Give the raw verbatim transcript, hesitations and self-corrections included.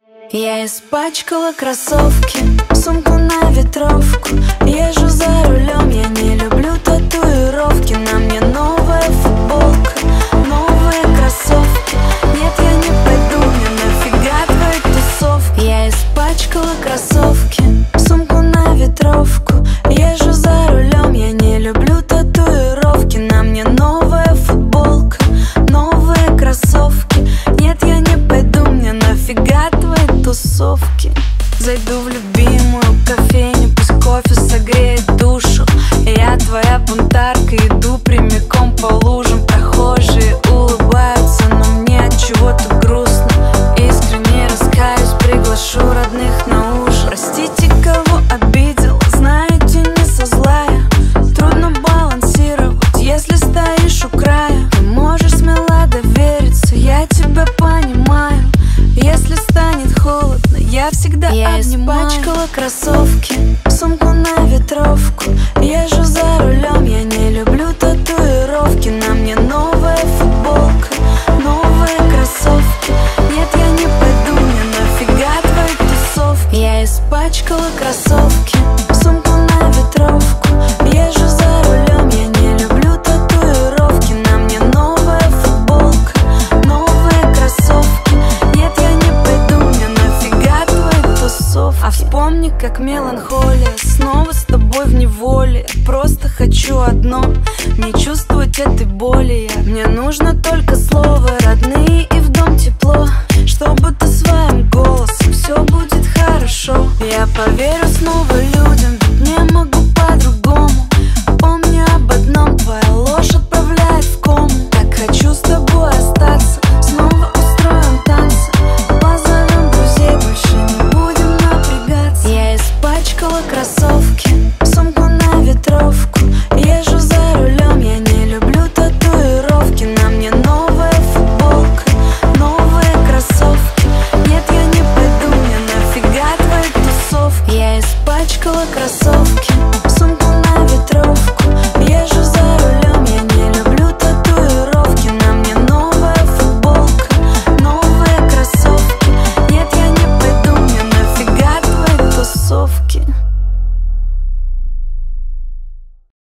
Я испачкала кроссовки, сумку на ветровку. Езжу за рулем, я не люблю татуировки. На мне новая футболка, новые кроссовки. Нет, я не пойду, мне нафига твои тусовки. Я испачкала кроссовки, сумку на ветровку. Езжу за рулем, я не люблю татуировки. На мне новая футболка, новые кроссовки. Нет, я не пойду, мне нафига твои тусовки. Зайду в любимую кофейню, пусть кофе согреет душу. Я твоя бунтарка, иду прямиком по лужам. Прохожие улыбаются, но мне от чего-то грустно. Искренне раскаюсь, приглашу родных на ужин. Простите, кого обидела, знаете, не со зла я. Трудно балансировать, если стоишь у края. Ты можешь смело довериться, я тебя понимаю. Если станет холодно, я всегда я обнимаю. Испачкала кроссовки, сумку на ветровку. Езжу за рулем, я не люблю татуировки. На мне новая футболка, новые кроссовки. Нет, я не пойду, мне нафига твои тусовки. Я испачкала кроссовки.